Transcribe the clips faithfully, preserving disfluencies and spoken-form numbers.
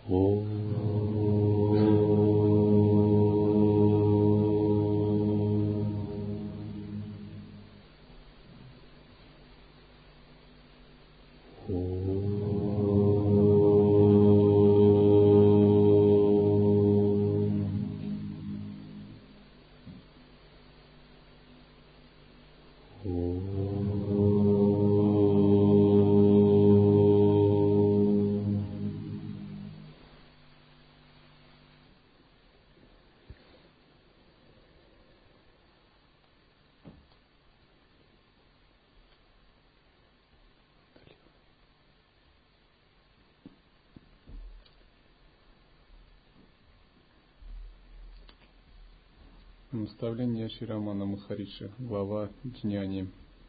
Наставление Шри Рамана Махариши, глава Джняни.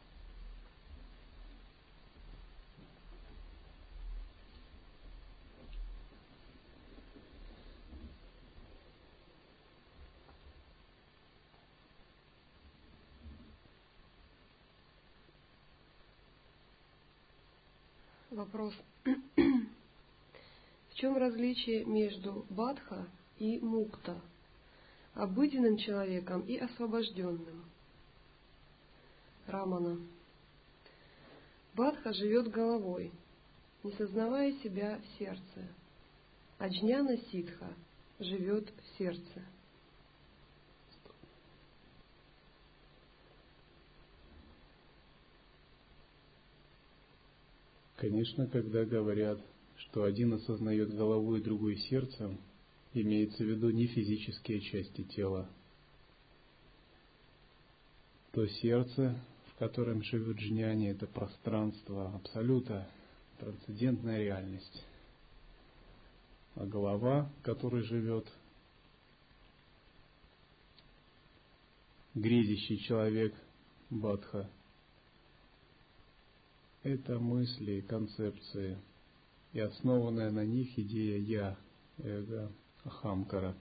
Вопрос. В чем различие между бадха и мукта, обыденным человеком и освобожденным? Рамана. Бадха живет головой, не сознавая себя в сердце, а джняна ситха живет в сердце. Конечно, когда говорят, что один осознает головой, другой сердцем, имеется в виду не физические части тела. То сердце, в котором живет джняни, это пространство абсолюта, трансцендентная реальность. А голова, в которой живет грезящий человек, бадха, это мысли, концепции и основанная на них идея «я», эго, ахамкара.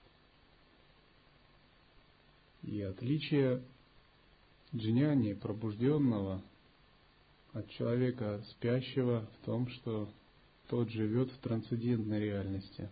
И отличие джняни, пробужденного, от человека спящего в том, что тот живет в трансцендентной реальности.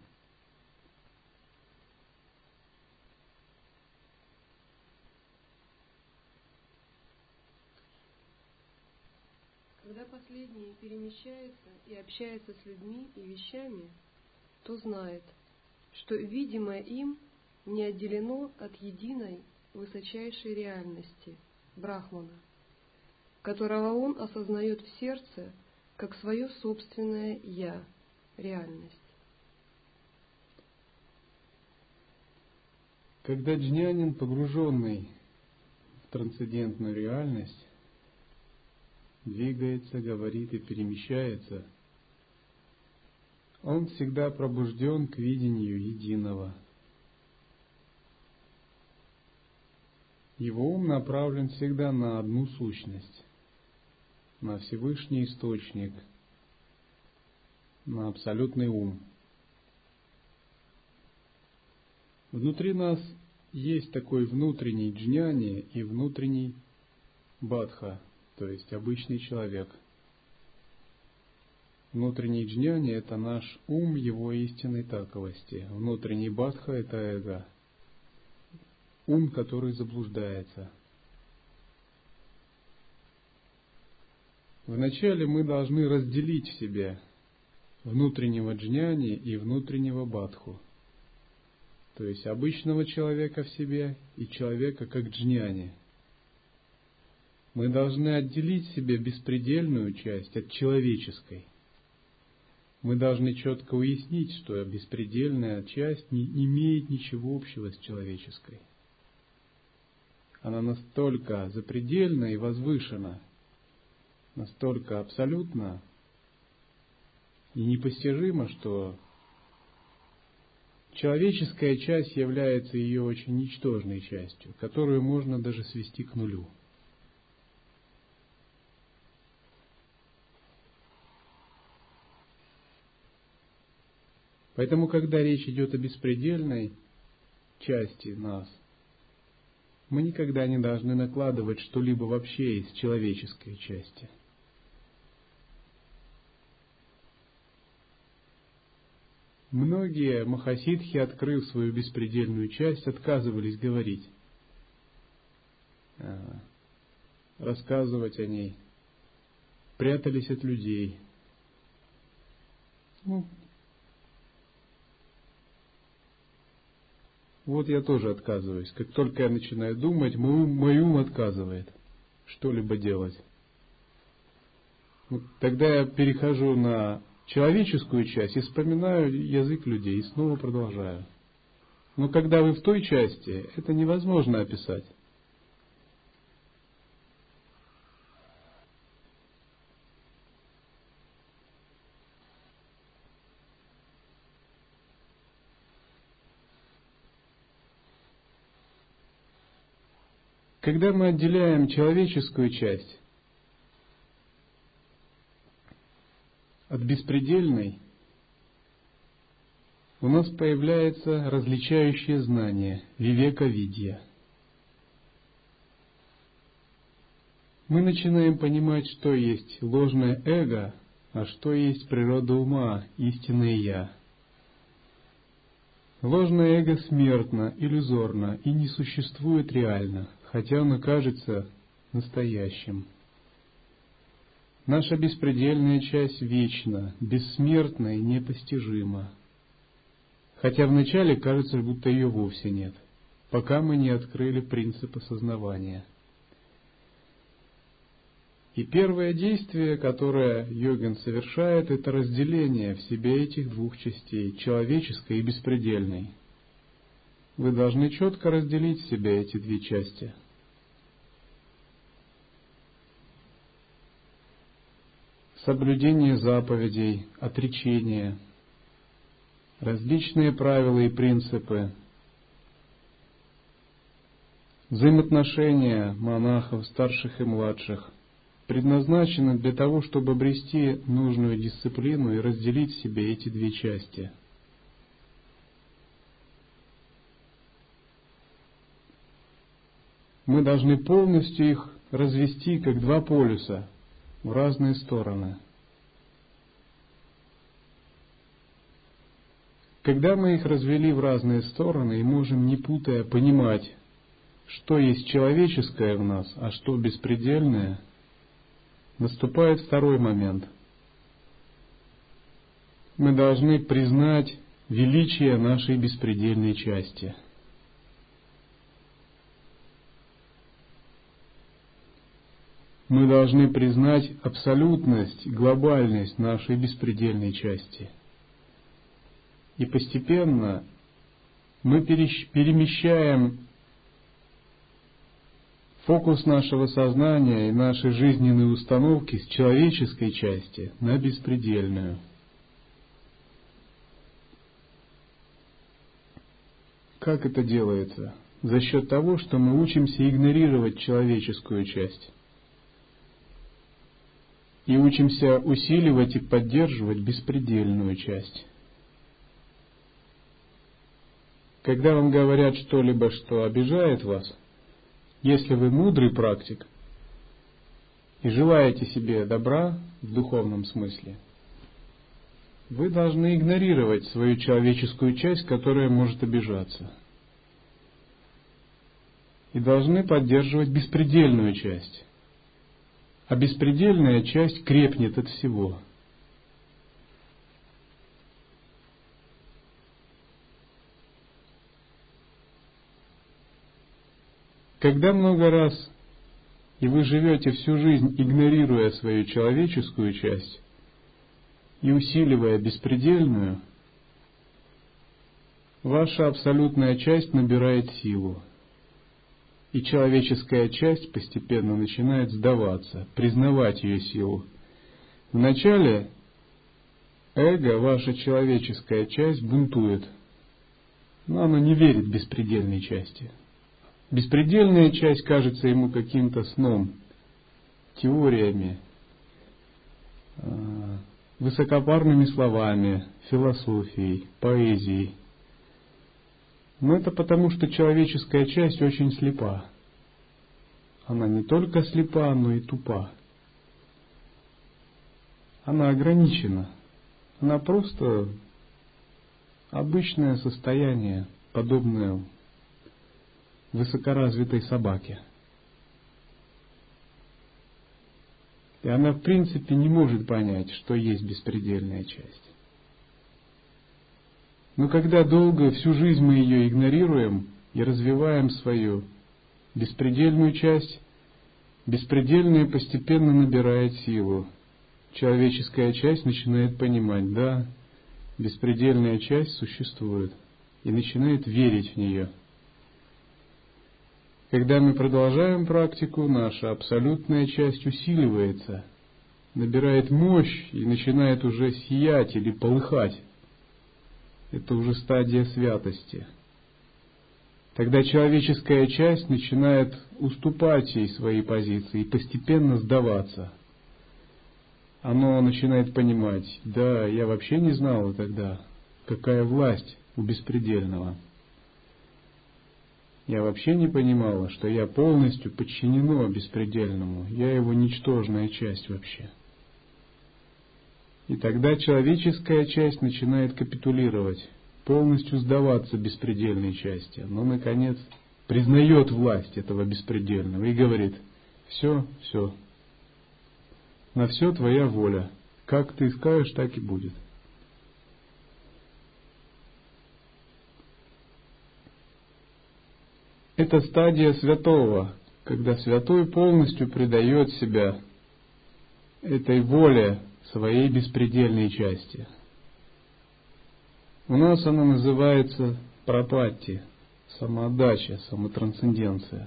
Когда последний перемещается и общается с людьми и вещами, то знает, что видимое им не отделено от единой высочайшей реальности, Брахмана, которого он осознает в сердце как свое собственное «я», реальность. Когда джнянин, погруженный в трансцендентную реальность, двигается, говорит и перемещается, он всегда пробужден к видению единого. Его ум направлен всегда на одну сущность, на Всевышний Источник, на абсолютный ум. Внутри нас есть такой внутренний джняни и внутренний бадха, то есть обычный человек. Внутренний джняни – это наш ум, его истинной таковости. Внутренний бадха – это эго, ум, который заблуждается. Вначале мы должны разделить в себе внутреннего джняни и внутреннего бадху, то есть обычного человека в себе и человека как джняни. Мы должны отделить в себе беспредельную часть от человеческой. Мы должны четко уяснить, что беспредельная часть не имеет ничего общего с человеческой. Она настолько запредельна и возвышена, настолько абсолютна и непостижима, что человеческая часть является ее очень ничтожной частью, которую можно даже свести к нулю. Поэтому, когда речь идет о беспредельной части нас, мы никогда не должны накладывать что-либо вообще из человеческой части. Многие махасидхи, открыв свою беспредельную часть, отказывались говорить, рассказывать о ней, прятались от людей. Ну, вот я тоже отказываюсь. Как только я начинаю думать, мой ум, мой ум отказывает что-либо делать. Вот тогда я перехожу на человеческую часть и вспоминаю язык людей и снова продолжаю. Но когда вы в той части, это невозможно описать. Когда мы отделяем человеческую часть от беспредельной, у нас появляется различающее знание, вивека-видья. Мы начинаем понимать, что есть ложное эго, а что есть природа ума, истинное я. Ложное эго смертно, иллюзорно и не существует реально, хотя оно кажется настоящим. Наша беспредельная часть вечна, бессмертна и непостижима, хотя вначале кажется, будто ее вовсе нет, пока мы не открыли принцип осознавания. И первое действие, которое йогин совершает, это разделение в себе этих двух частей, человеческой и беспредельной. Вы должны четко разделить в себе эти две части. Соблюдение заповедей, отречение, различные правила и принципы, взаимоотношения монахов, старших и младших предназначены для того, чтобы обрести нужную дисциплину и разделить в себе эти две части. Мы должны полностью их развести, как два полюса, в разные стороны. Когда мы их развели в разные стороны и можем, не путая, понимать, что есть человеческое в нас, а что беспредельное, наступает второй момент. Мы должны признать величие нашей беспредельной части. Мы должны признать абсолютность, глобальность нашей беспредельной части. И постепенно мы перемещаем фокус нашего сознания и нашей жизненной установки с человеческой части на беспредельную. Как это делается? За счет того, что мы учимся игнорировать человеческую часть. И учимся усиливать и поддерживать беспредельную часть. Когда вам говорят что-либо, что обижает вас, если вы мудрый практик и желаете себе добра в духовном смысле, вы должны игнорировать свою человеческую часть, которая может обижаться. И должны поддерживать беспредельную часть. А беспредельная часть крепнет от всего. Когда много раз и вы живете всю жизнь, игнорируя свою человеческую часть и усиливая беспредельную, ваша абсолютная часть набирает силу, и человеческая часть постепенно начинает сдаваться, признавать ее силу. Вначале эго, ваша человеческая часть, бунтует, но оно не верит беспредельной части. Беспредельная часть кажется ему каким-то сном, теориями, высокопарными словами, философией, поэзией. Но это потому, что человеческая часть очень слепа. Она не только слепа, но и тупа. Она ограничена. Она просто обычное состояние, подобное высокоразвитой собаке. И она в принципе не может понять, что есть беспредельная часть. Но когда долго, всю жизнь мы ее игнорируем и развиваем свою беспредельную часть, беспредельная постепенно набирает силу. Человеческая часть начинает понимать, да, беспредельная часть существует, и начинает верить в нее. Когда мы продолжаем практику, наша абсолютная часть усиливается, набирает мощь и начинает уже сиять или полыхать. Это уже стадия святости. Тогда человеческая часть начинает уступать ей свои позиции и постепенно сдаваться. Оно начинает понимать, да, я вообще не знала тогда, какая власть у беспредельного. Я вообще не понимала, что я полностью подчинено беспредельному, я его ничтожная часть вообще. И тогда человеческая часть начинает капитулировать, полностью сдаваться беспредельной части, но, наконец, признает власть этого беспредельного и говорит: все, все, на все твоя воля, как ты скажешь, так и будет. Это стадия святого, когда святой полностью предает себя этой воле своей беспредельной части. У нас она называется пропатти, самоотдача, самотрансценденция.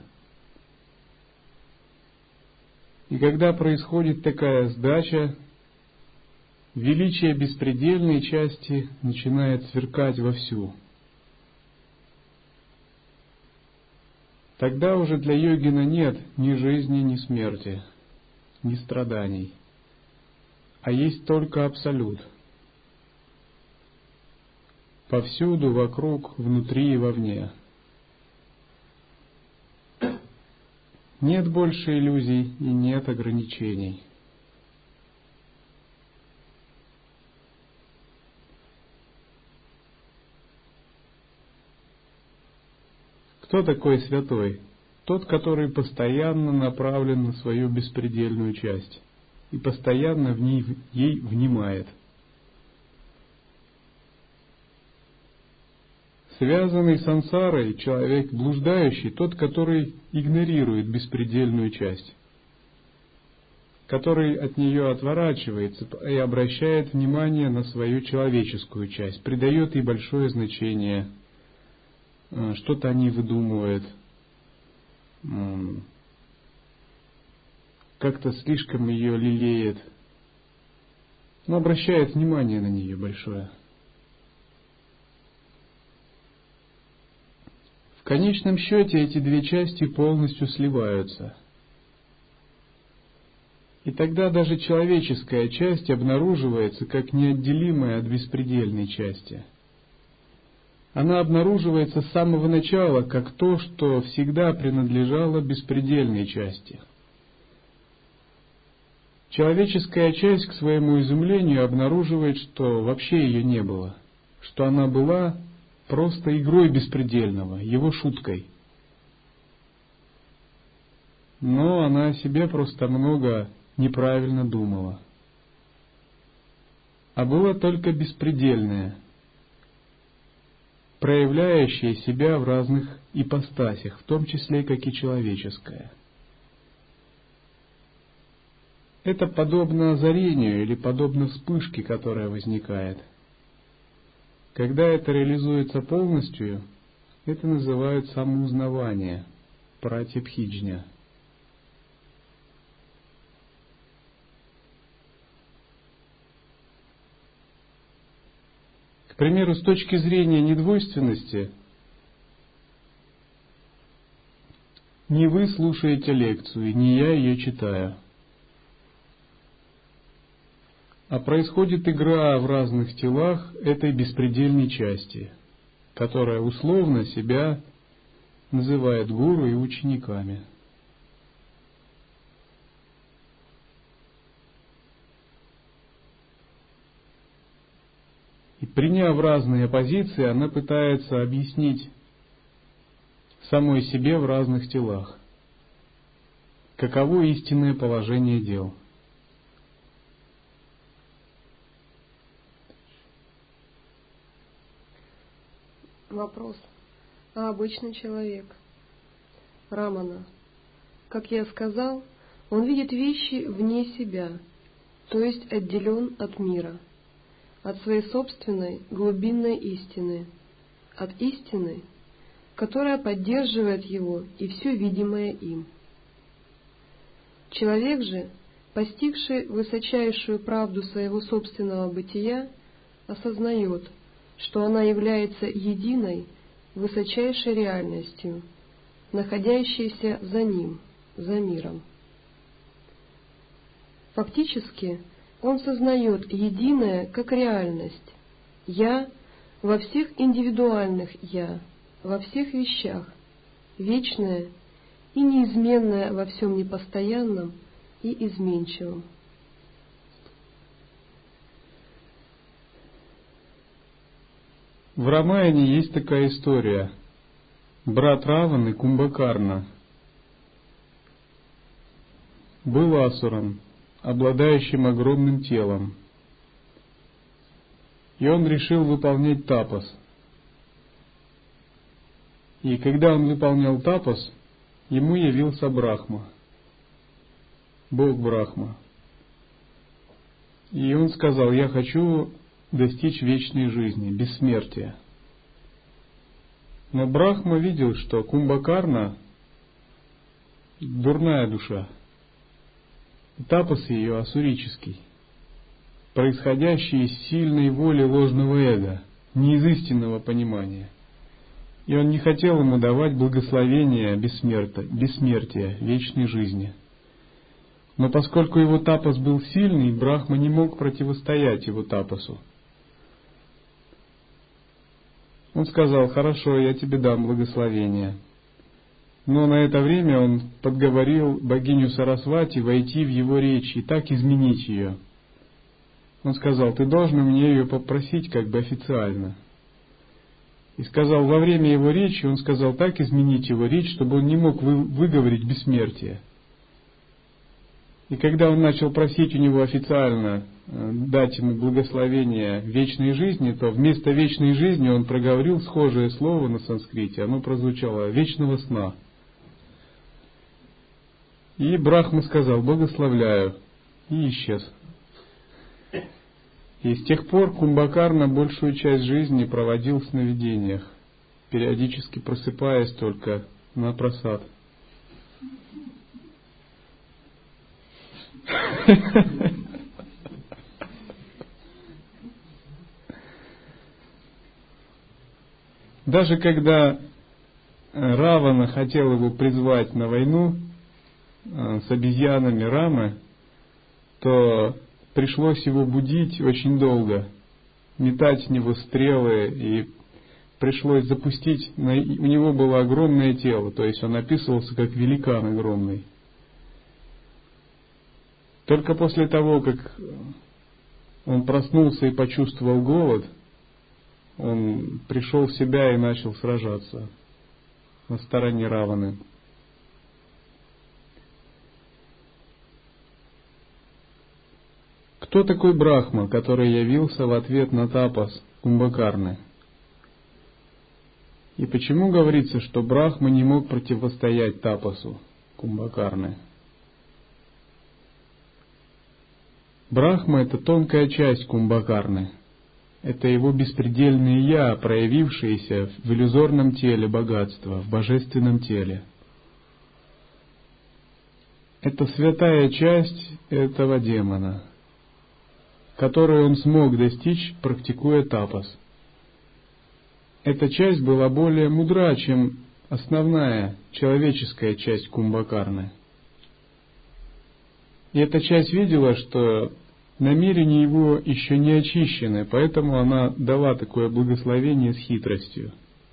И когда происходит такая сдача, величие беспредельной части начинает сверкать вовсю. Тогда уже для йогина нет ни жизни, ни смерти, ни страданий, а есть только абсолют. Повсюду, вокруг, внутри и вовне. Нет больше иллюзий и нет ограничений. Кто такой святой? Тот, который постоянно направлен на свою беспредельную часть и постоянно в ней, ей внимает. Связанный сансарой человек блуждающий, тот, который игнорирует беспредельную часть, который от нее отворачивается и обращает внимание на свою человеческую часть, придает ей большое значение, что-то о ней выдумывает, как-то слишком ее лелеет, но обращает внимание на нее большое. В конечном счете эти две части полностью сливаются. И тогда даже человеческая часть обнаруживается как неотделимая от беспредельной части. Она обнаруживается с самого начала как то, что всегда принадлежало беспредельной части. Человеческая часть, к своему изумлению, обнаруживает, что вообще ее не было, что она была просто игрой беспредельного, его шуткой. Но она о себе просто много неправильно думала. А было только беспредельное, проявляющее себя в разных ипостасях, в том числе, как и человеческое. Это подобно озарению или подобно вспышке, которая возникает. Когда это реализуется полностью, это называют самоузнавание, пратибхиджня. К примеру, с точки зрения недвойственности, не вы слушаете лекцию, не я ее читаю, а происходит игра в разных телах этой беспредельной части, которая условно себя называет гуру и учениками. И приняв разные позиции, она пытается объяснить самой себе в разных телах, каково истинное положение дел. Вопрос. А обычный человек? Рамана. Как я сказал, он видит вещи вне себя, то есть отделен от мира, от своей собственной глубинной истины, от истины, которая поддерживает его и все видимое им. Человек же, постигший высочайшую правду своего собственного бытия, осознает, что она является единой, высочайшей реальностью, находящейся за ним, за миром. Фактически, он сознает единое как реальность, «я» во всех индивидуальных «я», во всех вещах, вечное и неизменное во всем непостоянном и изменчивом. В Рамаяне есть такая история. Брат Раваны, Кумбакарна, был асуром, обладающим огромным телом. И он решил выполнять тапас. И когда он выполнял тапас, ему явился Брахма, Бог Брахма. И он сказал: «Я хочу достичь вечной жизни, бессмертия». Но Брахма видел, что Кумбакарна — дурная душа, и тапас ее асурический, происходящий из сильной воли ложного эго, не из истинного понимания. И он не хотел ему давать благословения бессмертия, вечной жизни. Но поскольку его тапас был сильный, Брахма не мог противостоять его тапасу. Он сказал: «Хорошо, я тебе дам благословение». Но на это время он подговорил богиню Сарасвати войти в его речь и так изменить ее. Он сказал: «Ты должен мне ее попросить как бы официально». И сказал, во время его речи, он сказал так изменить его речь, чтобы он не мог вы, выговорить бессмертие. И когда он начал просить у него официально дать ему благословение вечной жизни, то вместо вечной жизни он проговорил схожее слово на санскрите, оно прозвучало «вечного сна». И Брахма сказал: «Благословляю», и исчез. И с тех пор Кумбакарна большую часть жизни проводил в сновидениях, периодически просыпаясь только на прасад. Даже когда Равана хотел его призвать на войну с обезьянами Рамы, то пришлось его будить очень долго, метать в него стрелы, и пришлось запустить, у него было огромное тело, то есть он описывался как великан огромный. Только после того, как он проснулся и почувствовал голод, он пришел в себя и начал сражаться на стороне Раваны. Кто такой Брахма, который явился в ответ на тапас Кумбакарны? И почему говорится, что Брахма не мог противостоять тапасу Кумбакарны? Брахма — это тонкая часть Кумбакарны. Это его беспредельное «я», проявившееся в иллюзорном теле богатства, в божественном теле. Это святая часть этого демона, которую он смог достичь, практикуя тапас. Эта часть была более мудра, чем основная человеческая часть Кумбакарны. И эта часть видела, что намерения его еще не очищены, поэтому она дала такое благословение с хитростью.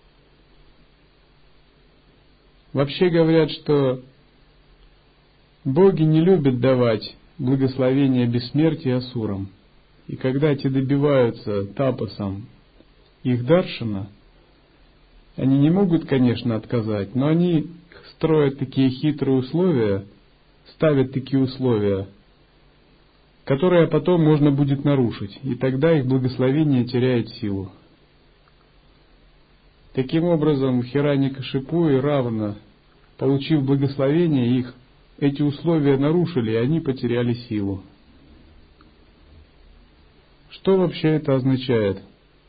Вообще говорят, что боги не любят давать благословение бессмертия асурам. И когда те добиваются тапасом их даршана, они не могут, конечно, отказать, но они строят такие хитрые условия, ставят такие условия, которые потом можно будет нарушить, и тогда их благословение теряет силу. Таким образом, Хираньякашипу и Равана, получив благословение, их эти условия нарушили, и они потеряли силу. Что вообще это означает?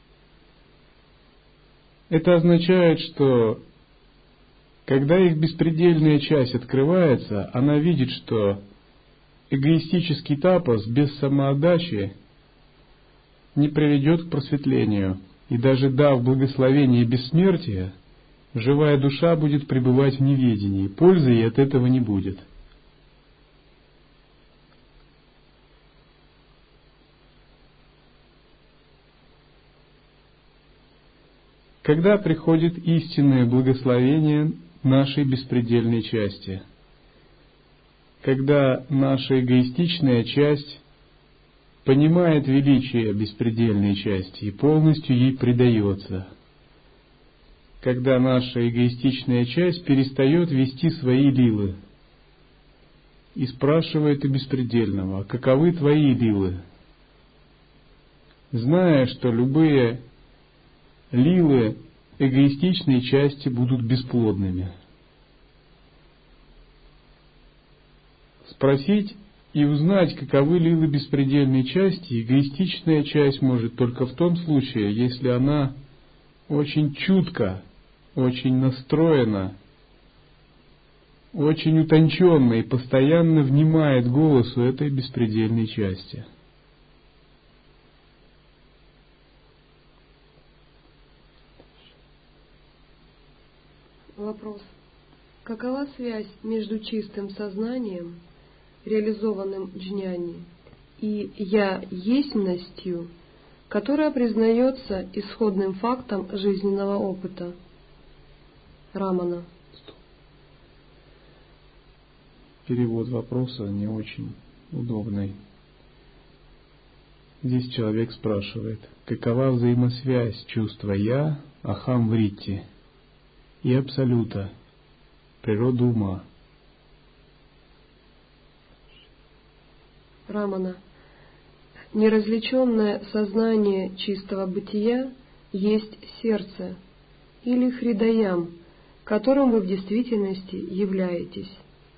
Это означает, что когда их беспредельная часть открывается, она видит, что эгоистический тапас без самоотдачи не приведет к просветлению. И даже дав благословение бессмертия, живая душа будет пребывать в неведении, пользы ей от этого не будет. Когда приходит истинное благословение нашей беспредельной части? Когда наша эгоистичная часть понимает величие беспредельной части и полностью ей предается. Когда наша эгоистичная часть перестает вести свои лилы и спрашивает у беспредельного: каковы твои лилы? Зная, что любые лилы эгоистичной части будут бесплодными. Спросить и узнать, каковы лилы беспредельной части, эгоистичная часть может только в том случае, если она очень чутко, очень настроена, очень утонченно и постоянно внимает голосу этой беспредельной части. Вопрос. Какова связь между чистым сознанием, реализованным джняни, и «я-есмностью», которая признается исходным фактом жизненного опыта? Рамана. Перевод вопроса не очень удобный. Здесь человек спрашивает, какова взаимосвязь чувства «я», ахам-вритти, и абсолюта, природы ума? Рамана. Неразличенное сознание чистого бытия есть сердце или хридаям, которым вы в действительности являетесь.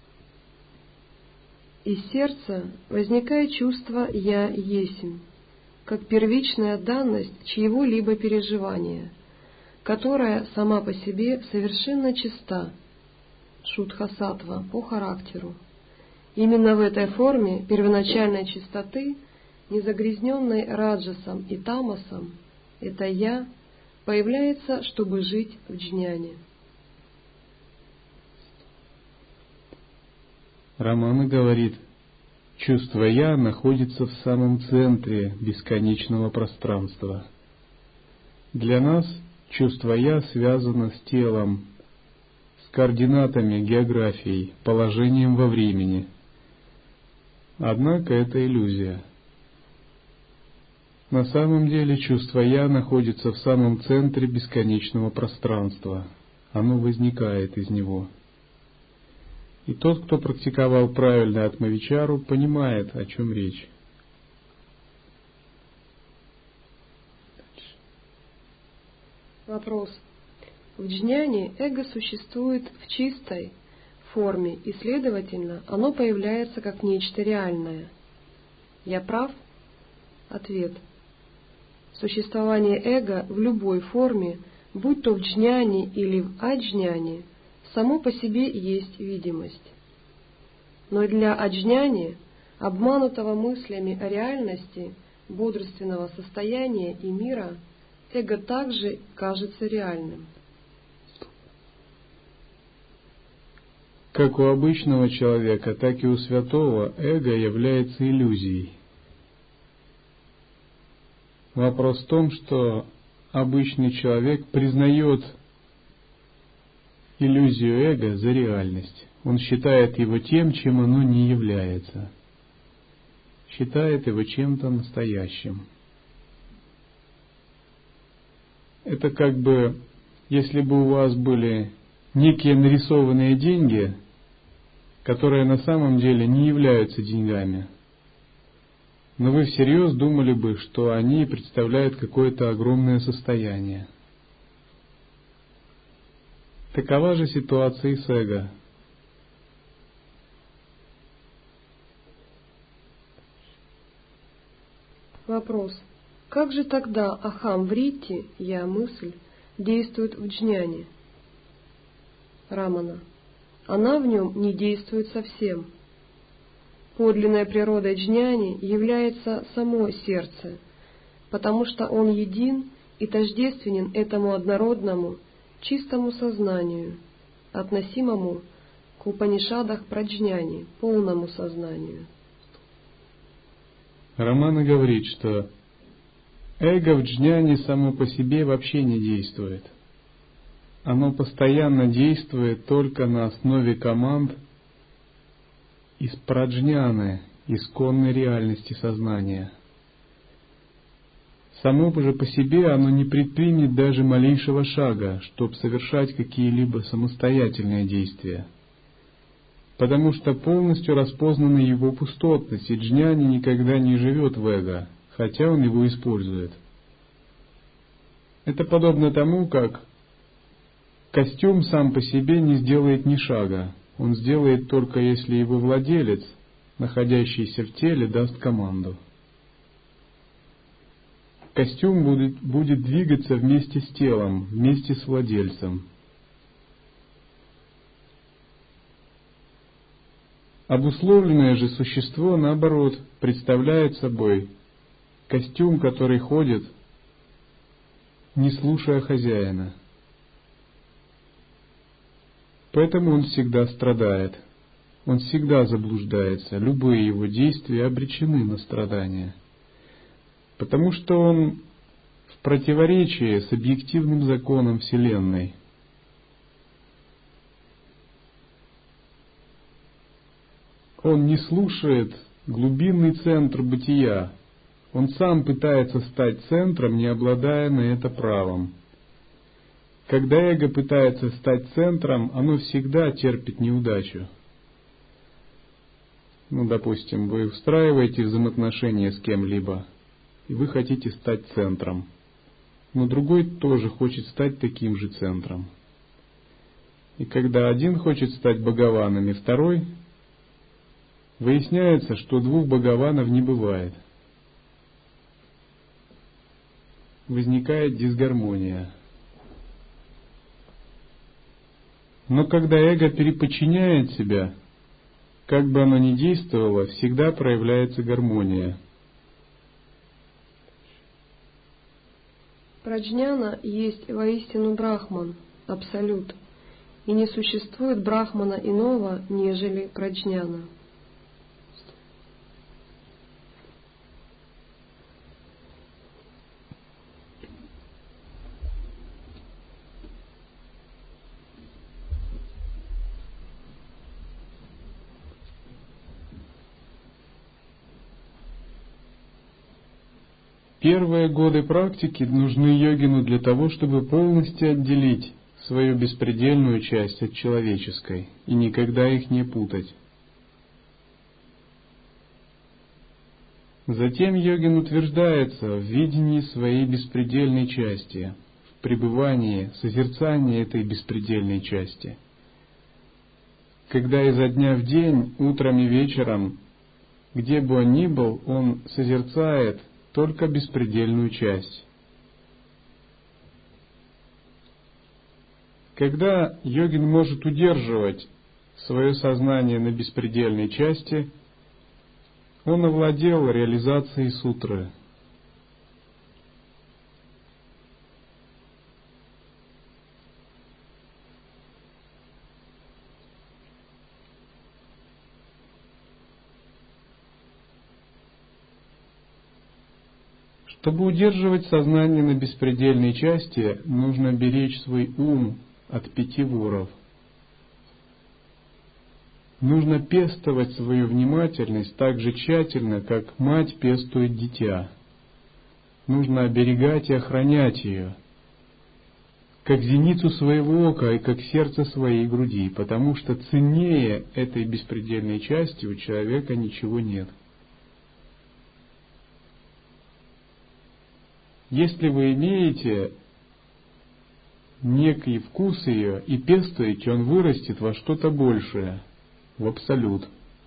Из сердца возникает чувство «я есмь», как первичная данность чьего-либо переживания, которая сама по себе совершенно чиста, шудха-саттва, по характеру. Именно в этой форме первоначальной чистоты, незагрязненной раджасом и тамасом, это «я» появляется, чтобы жить в джняне. Рамана говорит, чувство «я» находится в самом центре бесконечного пространства. Для нас чувство «я» связано с телом, с координатами, географией, положением во времени. Однако это иллюзия. На самом деле чувство «я» находится в самом центре бесконечного пространства. Оно возникает из него. И тот, кто практиковал правильно атмавичару, понимает, о чем речь. Вопрос. В джняне эго существует в чистой форме, и, следовательно, оно появляется как нечто реальное. Я прав? Ответ. Существование эго в любой форме, будь то в джняне или в аджняне, само по себе есть видимость. Но для аджняни, обманутого мыслями о реальности, бодрственного состояния и мира, эго также кажется реальным. Как у обычного человека, так и у святого эго является иллюзией. Вопрос в том, что обычный человек признает иллюзию эго за реальность. Он считает его тем, чем оно не является. считает его чем-то настоящим. Это как бы, если бы у вас были некие нарисованные деньги, которые на самом деле не являются деньгами, но вы всерьез думали бы, что они представляют какое-то огромное состояние. Такова же ситуация и с эго. Вопрос. Как же тогда ахам вритти, я мысль, действует в джняне? Рамана. Она в нем не действует совсем. Подлинной природой джняни является само сердце, потому что он един и тождественен этому однородному, чистому сознанию, относимому к Упанишадах про джняни, полному сознанию. Рамана говорит, что эго в джняне само по себе вообще не действует. Оно постоянно действует только на основе команд из праджняны, исконной реальности сознания. Само же по себе оно не предпримет даже малейшего шага, чтобы совершать какие-либо самостоятельные действия, потому что полностью распознана его пустотность, и джняни никогда не живет в эго, хотя он его использует. Это подобно тому, как костюм сам по себе не сделает ни шага, он сделает только если его владелец, находящийся в теле, даст команду. Костюм будет, будет двигаться вместе с телом, вместе с владельцем. Обусловленное же существо, наоборот, представляет собой костюм, который ходит, не слушая хозяина. Поэтому он всегда страдает, он всегда заблуждается, любые его действия обречены на страдания, потому что он в противоречии с объективным законом Вселенной. Он не слушает глубинный центр бытия, он сам пытается стать центром, не обладая на это правом. Когда эго пытается стать центром, оно всегда терпит неудачу. Ну, допустим, вы устраиваете взаимоотношения с кем-либо, и вы хотите стать центром, но другой тоже хочет стать таким же центром. И когда один хочет стать Бхагаваном, и второй, выясняется, что двух Бхагаванов не бывает. Возникает дисгармония. Но когда эго переподчиняет себя, как бы оно ни действовало, всегда проявляется гармония. Праджняна есть воистину Брахман, Абсолют, и не существует Брахмана иного, нежели Праджняна. Первые годы практики нужны йогину для того, чтобы полностью отделить свою беспредельную часть от человеческой и никогда их не путать. Затем йогин утверждается в видении своей беспредельной части, в пребывании, созерцании этой беспредельной части. Когда изо дня в день, утром и вечером, где бы он ни был, он созерцает только беспредельную часть. Когда йогин может удерживать свое сознание на беспредельной части, он овладел реализацией сутры. Чтобы удерживать сознание на беспредельной части, нужно беречь свой ум от пяти воров. Нужно пестовать свою внимательность так же тщательно, как мать пестует дитя. Нужно оберегать и охранять ее, как зеницу своего ока и как сердце своей груди, потому что ценнее этой беспредельной части у человека ничего нет. Если вы имеете некий вкус ее и пестуете, он вырастет во что-то большее, в абсолют.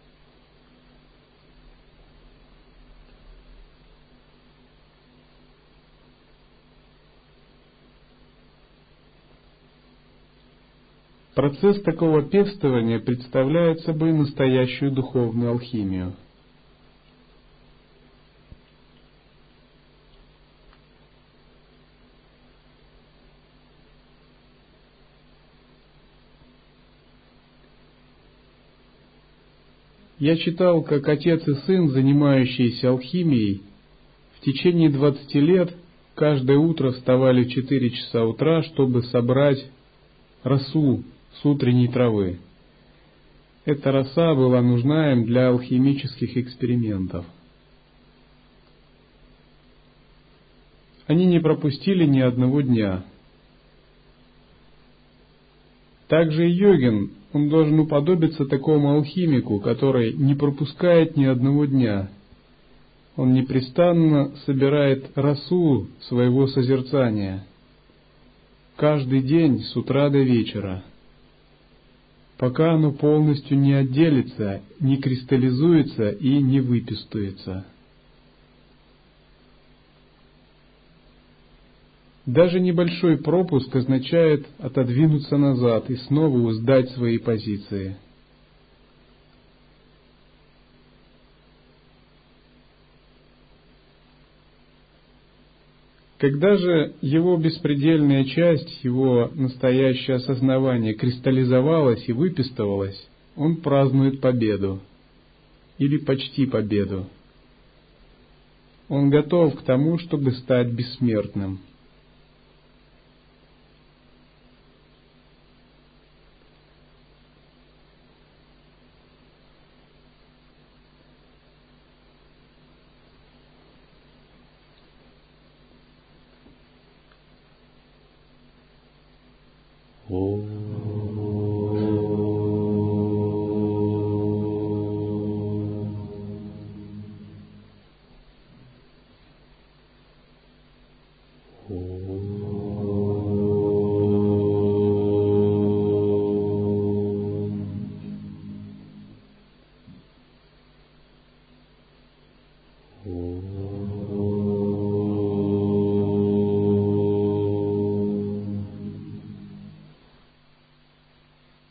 Процесс такого пестования представляет собой настоящую духовную алхимию. Я читал, как отец и сын, занимающиеся алхимией, в течение двадцати лет каждое утро вставали в четыре часа утра, чтобы собрать росу с утренней травы. Эта роса была нужна им для алхимических экспериментов. Они не пропустили ни одного дня. Также и йогин, он должен уподобиться такому алхимику, который не пропускает ни одного дня. Он непрестанно собирает росу своего созерцания каждый день с утра до вечера, пока оно полностью не отделится, не кристаллизуется и не выпестуется. Даже небольшой пропуск означает отодвинуться назад и снова сдать свои позиции. Когда же его беспредельная часть, его настоящее осознавание кристаллизовалось и выпестовалось, он празднует победу или почти победу. Он готов к тому, чтобы стать бессмертным. Oh.